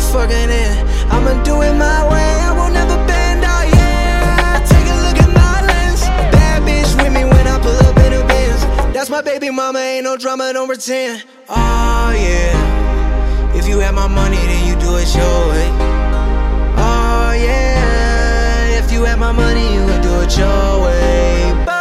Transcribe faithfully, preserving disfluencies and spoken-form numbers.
fucking in. I'ma do it my way, I won't never bend, oh yeah. Take a look at my lens. Bad bitch with me when I pull up in a Benz. That's my baby mama, ain't no drama, don't pretend. Oh yeah. If you have my money, then you do it your way. Oh yeah. If you have my money, you will do it your way.